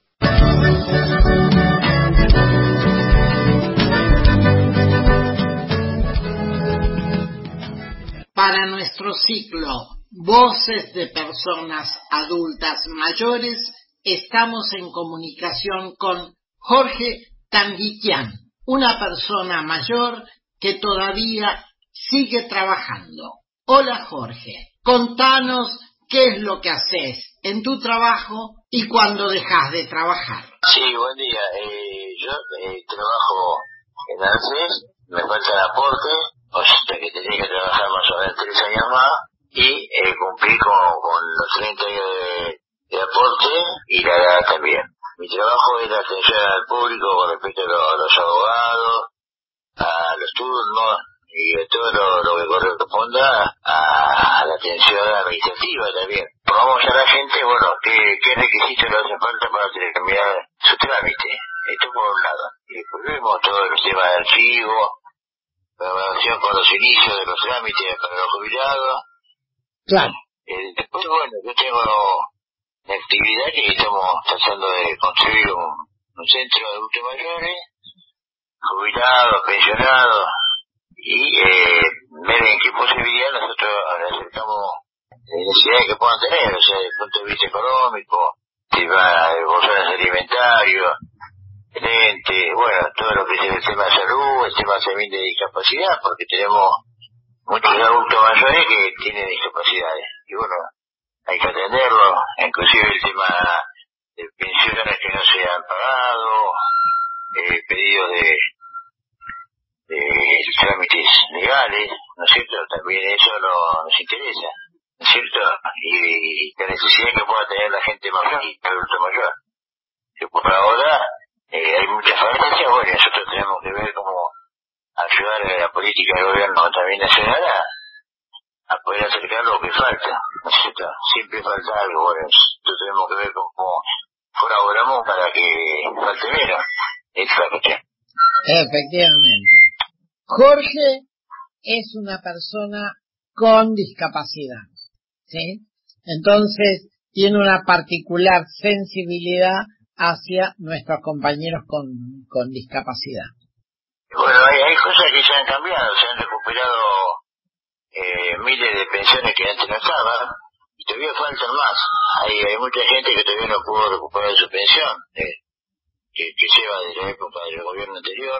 Para nuestro ciclo Voces de Personas Adultas Mayores, estamos en comunicación con Jorge Tanguiquian, una persona mayor que todavía sigue trabajando. Hola Jorge, contanos qué es lo que haces en tu trabajo y cuándo dejas de trabajar. Sí, buen día. Eh, yo eh, trabajo en ANSES, me falta el aporte, o sea que tenía que trabajar más o menos tres años más, y eh, cumplí con, con los treinta años de, de aporte y la edad también. Mi trabajo es la atención al público con respecto a, lo, a los abogados, a los turnos y a todo lo, lo que corresponda a, a la atención administrativa también. Probamos a la gente, bueno, qué, qué requisitos le hace falta para terminar su trámite. Esto por un lado. Y después vemos todo el tema de archivo, la relación con los inicios de los trámites para los jubilados. Claro. Eh, después, bueno, yo tengo una actividad que estamos tratando de construir un, un centro de adultos mayores, jubilados, pensionados, y eh, ver en qué posibilidad nosotros le acercamos necesidades que puedan tener, o sea, desde el punto de vista económico, tema de bolsones alimentarios, lente, bueno, todo lo que es el tema de salud, el tema también de discapacidad, porque tenemos muchos adultos mayores que tienen discapacidades, y bueno, hay que atenderlos, inclusive el tema de pensiones que no se han pagado, eh, pedidos de, de trámites legales, ¿no es cierto? También eso no, nos interesa. ¿no es cierto? Y la necesidad que pueda tener la gente mayor y el adulto mayor. Que por ahora eh, hay muchas falencias, bueno, y nosotros tenemos que ver cómo ayudar a la política del gobierno también nacional a, a poder acercar lo que falta, ¿no es cierto? Siempre falta algo, bueno, nosotros tenemos que ver cómo colaboramos para que falte menos. Esa es la cuestión. Efectivamente. Jorge es una persona con discapacidad, ¿sí? Entonces tiene una particular sensibilidad hacia nuestros compañeros con, con discapacidad. Bueno, hay, hay cosas que se han cambiado, se han recuperado eh, miles de pensiones que antes no estaban, y todavía faltan más. Hay, hay mucha gente que todavía no pudo recuperar su pensión, eh, que, que lleva desde la época del gobierno anterior,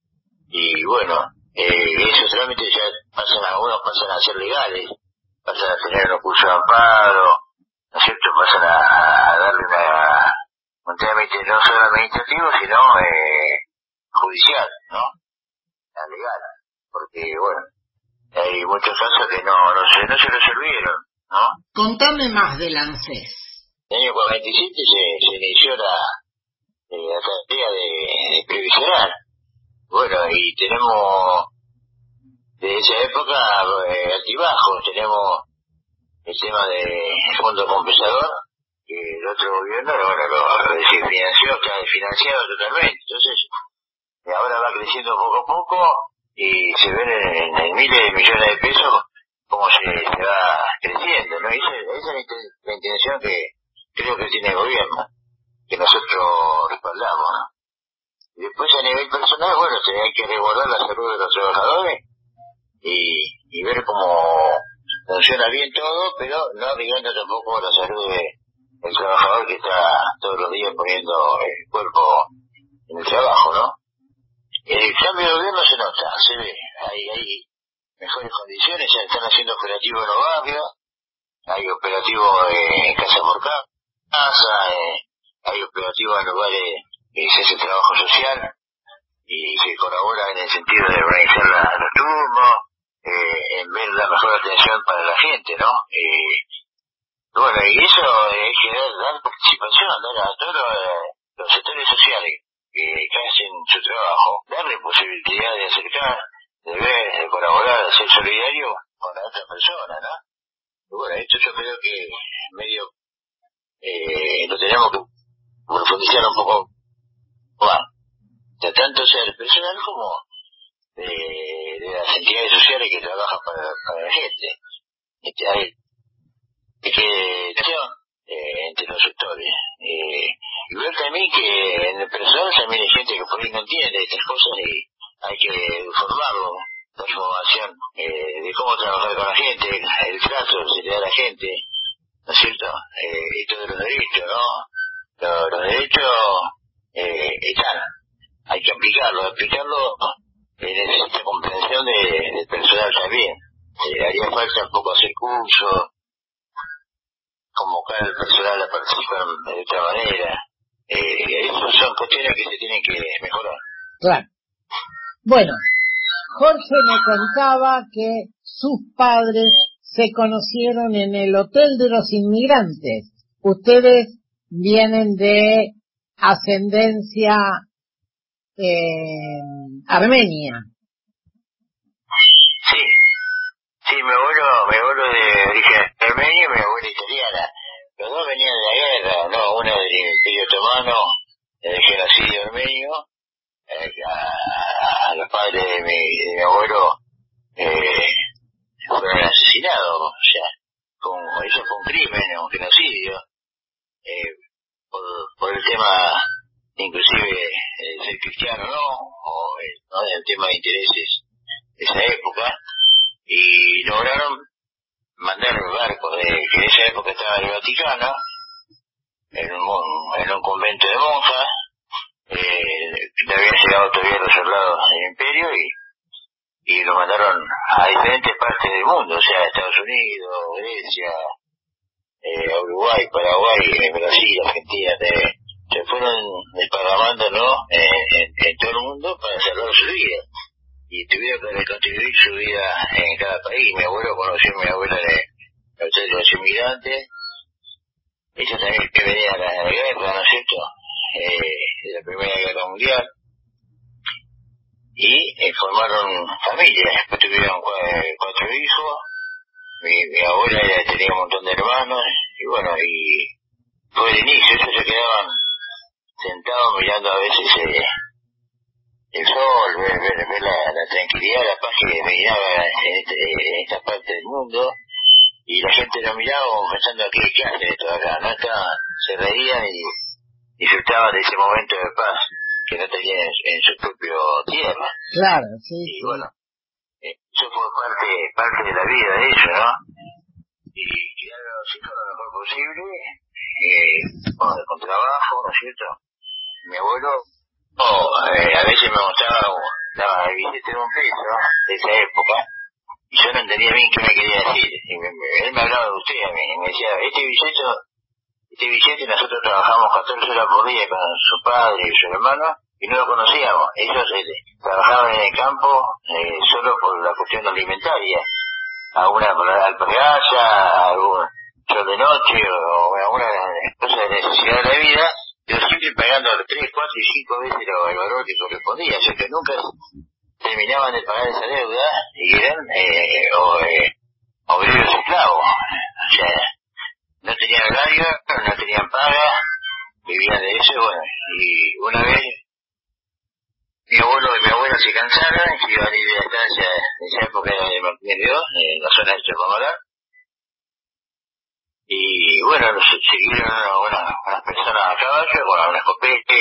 y bueno, eh, esos trámites ya pasan, algunos pasan a ser legales, pasan a tener un curso de amparo, ¿no es cierto? Pasan a, a darle una, un trámite no solo administrativo, sino eh, judicial, ¿no? La legal, porque bueno, hay muchos casos que no, no se, no se resolvieron, ¿no? Contame más del ANSES. En el año cuarenta y siete se, se inició la, eh, la tarea de, de previsional. Bueno, y tenemos desde esa época eh, altibajos, tenemos el tema del fondo compensador, que el otro gobierno bueno, lo, lo financió, está desfinanciado totalmente, entonces ahora va creciendo poco a poco y se ven en, en miles de millones de pesos cómo se, se va creciendo, ¿no? Y esa, esa es la intención que creo que tiene el gobierno, que nosotros respaldamos, ¿no? Y después a nivel personal, bueno, hay que resguardar la salud de los trabajadores y, y ver cómo funciona bien todo, pero no arriesgando tampoco la salud de, del trabajador que está todos los días poniendo el cuerpo en el trabajo, ¿no? El cambio de gobierno se nota, se ve, hay, hay mejores condiciones, ya están haciendo operativos en los barrios, hay operativos eh, en casa por casa, eh, hay operativos en lugares que se hace trabajo social y se colabora en el sentido de organizar la, los turnos, eh, en ver la mejor atención para la gente, ¿no? Eh, bueno, y eso hay que dar, dar participación, dar a todos los, los sectores sociales que, que hacen su trabajo, darle posibilidad de acercar, de ver, de colaborar, de ser solidario con la otra persona, ¿no? Y bueno, esto yo creo que medio eh, lo tenemos que profundizar un poco más, de tanto sea el personal como de, de las entidades sociales que trabajan para, para la gente. Este, hay que eh, entre los sectores. Eh, y ver también que en el personal también hay gente que por ahí no entiende estas cosas y hay que informarlo, la información eh, de cómo trabajar con la gente, el trato que se le da a la gente, ¿no es cierto? Eh, esto de los derechos, ¿no? Los, los derechos eh, están, hay que aplicarlo, aplicarlo eh, necesita comprensión de, del personal también. Eh, haría falta un poco hacer cursos, convocar al personal a participar de otra manera. Eh, esas son cuestiones que se tienen que mejorar. Claro. Bueno, Jorge me contaba que sus padres se conocieron en el Hotel de los Inmigrantes. Ustedes vienen de ascendencia eh, armenia. Sí, sí, mi abuelo, mi abuelo de origen armenio y mi abuela italiana. Los dos venían de la guerra, ¿no? Uno del Imperio Otomano, del genocidio armenio, eh, a, a los padres de mi, de mi abuelo eh, fueron asesinados, o sea, con, eso fue un crimen, un genocidio, eh, por, por el tema, inclusive, eh, ser cristiano, ¿no? O eh, ¿no? el tema de intereses de esa época, y lograron mandar barcos de, que en esa época estaba en el Vaticano, en un, en un convento de monjas, eh, le habían llegado todavía los soldados del imperio y, y lo mandaron a diferentes partes del mundo, o sea, a Estados Unidos, Grecia, eh, a Uruguay, Paraguay, Brasil, Argentina, de, se fueron desparramando, ¿no? Eh, en, en todo el mundo para salvar su vida. Y tuvieron que reconstruir su vida en cada país. Mi abuelo conoció a mi abuela de, ustedes los inmigrantes, ellos también que venían a la guerra, ¿no es cierto?, eh, de la Primera Guerra Mundial, y eh, formaron familias, después tuvieron cuatro, cuatro hijos, mi, mi abuela ya tenía un montón de hermanos, y bueno, y fue el inicio, ellos se quedaban sentados mirando a veces eh, el sol, ver, ver, ver la, la tranquilidad, la paz que reinaba en, este, en esta parte del mundo, y la gente lo miraba pensando qué, qué hace esto acá, ¿no? Estaba, se reían y disfrutaban de ese momento de paz que no tenían en, en su propio tierra. Claro, sí. Y sí. bueno, eh, eso fue parte, parte de la vida de ellos, ¿no? Y criaron a los hijos lo mejor posible, eh, con, con trabajo, ¿no es cierto? Mi abuelo, oh, eh, a veces me mostraba la el billete de un peso de esa época, y yo no entendía bien qué me quería decir. Y me, me, él me hablaba de usted a mí, y me decía, este billete, este billete nosotros trabajamos catorce horas por día con su padre y su hermano, y no lo conocíamos. Ellos eh, trabajaban en el campo eh, solo por la cuestión alimentaria, alguna alpargalla, algún sol de noche, o alguna cosa de necesidad de la vida, pero siempre pagando tres, cuatro y cinco veces lo, el valor que correspondía, o sea que nunca terminaban de pagar esa deuda y eran eh, o, eh, obreros esclavos, o sea, no tenían horario, no tenían paga, vivían de eso, bueno, y una vez mi abuelo y mi abuela se cansaron y se iban a ir de la estancia en esa época de Martínez de Oz, en la zona de Chocomolán, y bueno, siguieron unas, unas personas a caballo con una escopeta,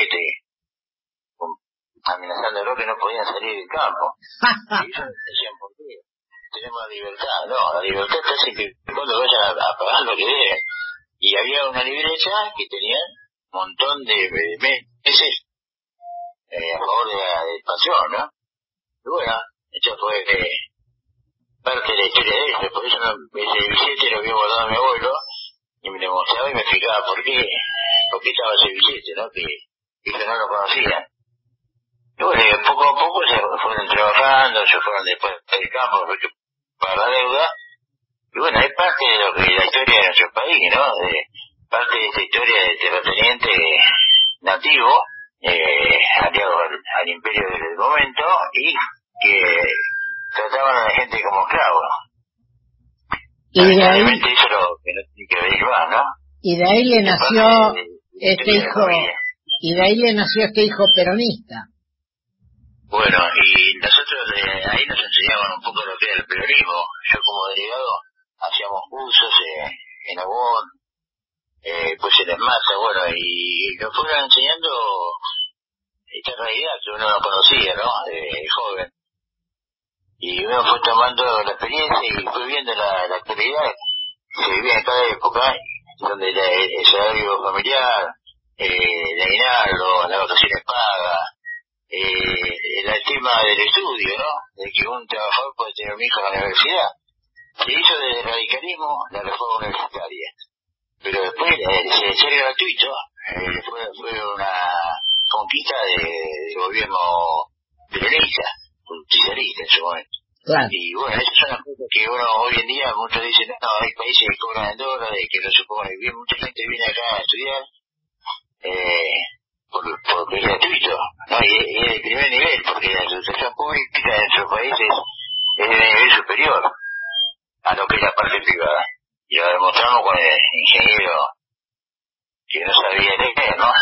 amenazándolo que no podían salir del campo. Y ellos decían, ¿por qué? Tenemos libertad. No, la libertad está siempre cuando vayan a, a pagar lo que deben. Y había una libreta que tenía un montón de, de meses eh, a favor de la del patrón, ¿no? Y bueno, esto fue eh, parte de la historia de eso. Por eso no, ese billete lo había guardado mi abuelo y me lo mostraba y me explicaba por qué, por qué estaba ese billete, ¿no? Que ellos no lo conocían. Y bueno, y poco a poco se fueron trabajando, se fueron después del campo para la deuda. Y bueno, es parte de lo que la historia de nuestro país, ¿no? De, parte de esta historia de terrateniente nativo, eh, aliado al, al imperio del momento, y que trataban a la gente como esclavos. Y de ahí, eso es lo que no tiene que ver más, ¿no? Y de ahí le nació de, de este hijo, y de ahí le nació este hijo peronista. Bueno, y nosotros de ahí nos enseñaban un poco lo que era el peronismo. Yo como delegado hacíamos cursos eh, en Abón, eh, pues en Esmata, bueno, y nos fueron enseñando esta realidad que uno no conocía, ¿no? De joven. Y uno fue tomando la experiencia y fue viendo la, la actualidad que se vivía en cada época, donde la, el salario familiar, eh, el aguinaldo, las vacaciones pagas, eh, el tema del estudio, ¿no? De que un trabajador puede tener un hijo en la universidad. Se hizo desde el radicalismo la reforma universitaria, pero después eh, se ser gratuito eh, fue, fue una conquista de, del gobierno peronista, socialista en su momento. Claro. Y bueno, esas son las cosas que uno hoy en día, muchos dicen, no, hay países que cobran en dólares, que no se pueden vivir, mucha gente viene acá a estudiar, eh, por, porque es gratuito, ¿no? Y, y es de primer nivel, porque la educación pública en nuestros países es de nivel superior a lo que es la parte privada. Y lo demostramos con el ingeniero que no sabía leer, ¿no?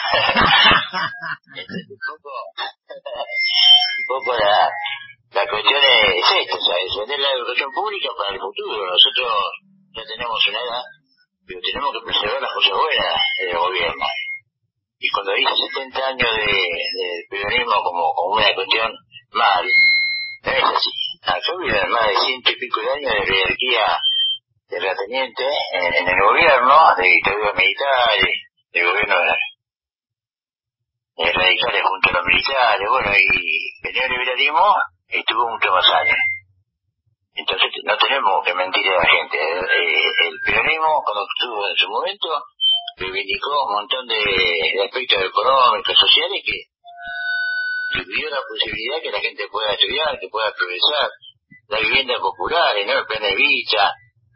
un poco, un poco la, la cuestión es esta, ¿sabes? Defender la educación pública para el futuro. Nosotros ya tenemos una edad, pero tenemos que preservar las cosas buenas del gobierno. Y cuando dice setenta años de, de peronismo como, como una cuestión mal, no es así. Acá viven más de ciento y pico de años de jerarquía terrateniente en, en el gobierno, de dictadura militar, de gobierno de, de radicales junto a los militares, bueno, y el neoliberalismo estuvo mucho más años. Entonces no tenemos que mentir a la gente. Eh, el peronismo, cuando estuvo en su momento, reivindicó un montón de, de aspectos económicos, sociales, que dio la posibilidad que la gente pueda estudiar, que pueda progresar, la vivienda popular, ¿no? El plan de vista,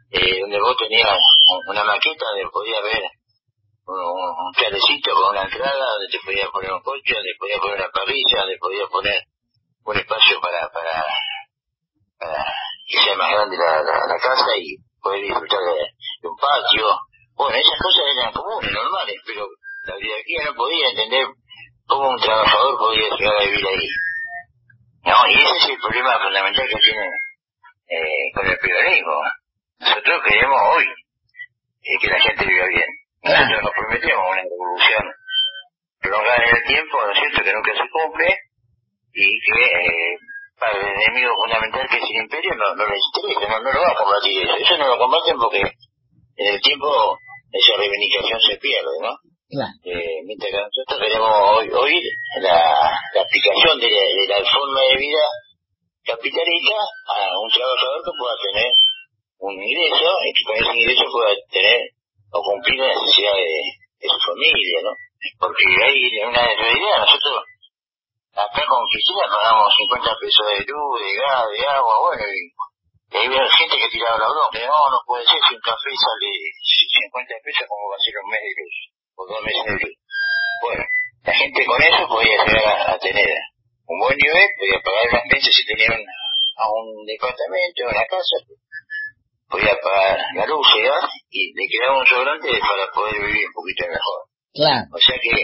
eh, donde vos tenías una maqueta donde podías ver un, un chalecito con una entrada, donde te podías poner un coche, donde podías poner una parrilla, donde podías poner un espacio para, para, para que sea más grande la, la, la casa y poder disfrutar de, de un patio. Bueno, esas cosas eran comunes, normales, pero la oligarquía no podía entender cómo un trabajador podía llegar a vivir ahí. No, y ese es el problema fundamental que tiene eh, con el peronismo. Nosotros queremos hoy eh, que la gente viva bien. Nosotros nos prometemos una revolución prolongada en el tiempo, ¿no es cierto?, que nunca se cumple, y que eh, para el enemigo fundamental que es el imperio no, no les interesa, no, no lo va a combatir eso. Eso no lo combaten porque en el tiempo esa reivindicación se pierde, ¿no? Claro. Eh, mientras que nosotros queremos oír, oír la, la aplicación de la, de la forma de vida capitalista a un trabajador que pueda tener un ingreso y que con ese ingreso pueda tener o cumplir la necesidad de, de su familia, ¿no? Porque hay una realidad, nosotros acá con Cristina pagamos cincuenta pesos de luz, de gas, de agua, bueno, y, y hay gente que tiraba la bronca, no, no puede ser, si un café sale cincuenta pesos, ¿cómo va a ser un mes de luz? O dos meses de luz. Bueno, la gente con eso podía llegar a, a tener un buen nivel, podía pagar las pensas si tenían un, a un departamento, una casa, podía pagar la luz, el gas, y le quedaba un sobrante para poder vivir un poquito mejor. Claro. O sea que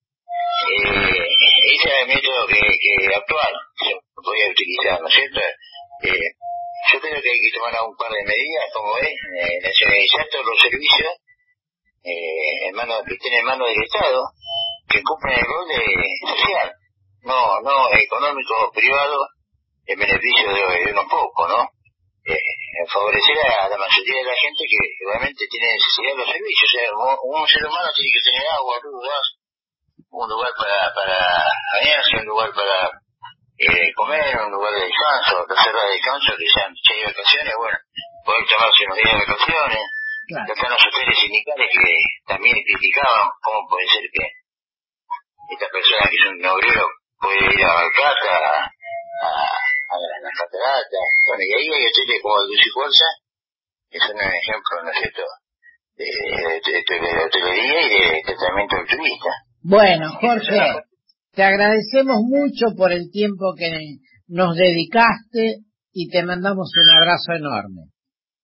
eh, ese es el método que, que actual se podía utilizar, ¿no es cierto? Eh, yo creo que hay que tomar un par de medidas, como es, eh, nacionalizar todos los servicios eh, en mano, que estén en manos del Estado, que cumplen el rol de social, no no económico privado, en beneficio de, de unos pocos, ¿no? Eh, favorecer a la mayoría de la gente que realmente tiene necesidad de los servicios. O sea, un, un ser humano tiene que tener agua, luz, gas, un lugar para, para bañarse, un lugar para eh, comer, un lugar de descanso, reserva de descanso, que sean seis vacaciones, bueno, poder tomarse unos días de vacaciones. Claro. Están los hoteles sindicales que también criticaban cómo puede ser que esta persona que es un obrero puede ir a Balcata, a, a, a las cataratas, bueno, y ahí hay hoteles como el Dulce y Fuerza, que son un ejemplo, ¿no es cierto?, de, de, de, de hotelería y de tratamiento del turista. Bueno, Jorge, te agradecemos mucho por el tiempo que nos dedicaste y te mandamos un abrazo enorme.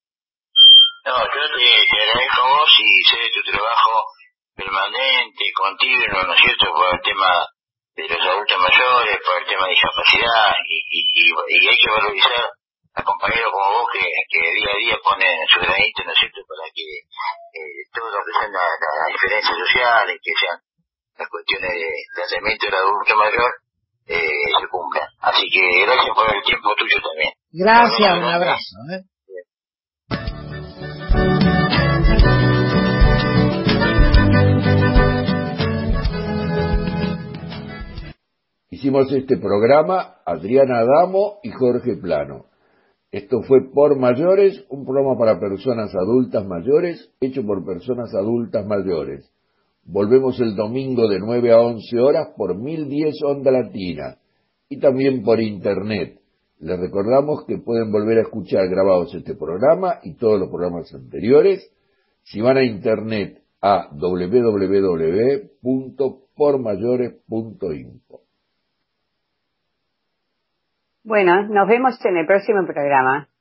No, yo te, te agradezco a vos y sé de tu trabajo permanente, continuo, ¿no es cierto?, por el tema de los adultos mayores, por el tema de discapacidad, y, y, y, y hay que valorizar a compañeros como vos que, que día a día ponen su granito, ¿no es cierto?, para que eh, todo lo que sean las la diferencias sociales, que sean las cuestiones de tratamiento del adulto mayor, eh, se cumplan. Así que gracias por el tiempo tuyo también. Gracias, un abrazo. ¿eh? Hicimos este programa Adriana Adamo y Jorge Plano. Esto fue Por Mayores, un programa para personas adultas mayores, hecho por personas adultas mayores. Volvemos el domingo de nueve a once horas por mil diez Onda Latina y también por internet. Les recordamos que pueden volver a escuchar grabados este programa y todos los programas anteriores si van a internet a doble u doble u doble u punto por mayores punto info. Bueno, nos vemos en el próximo programa.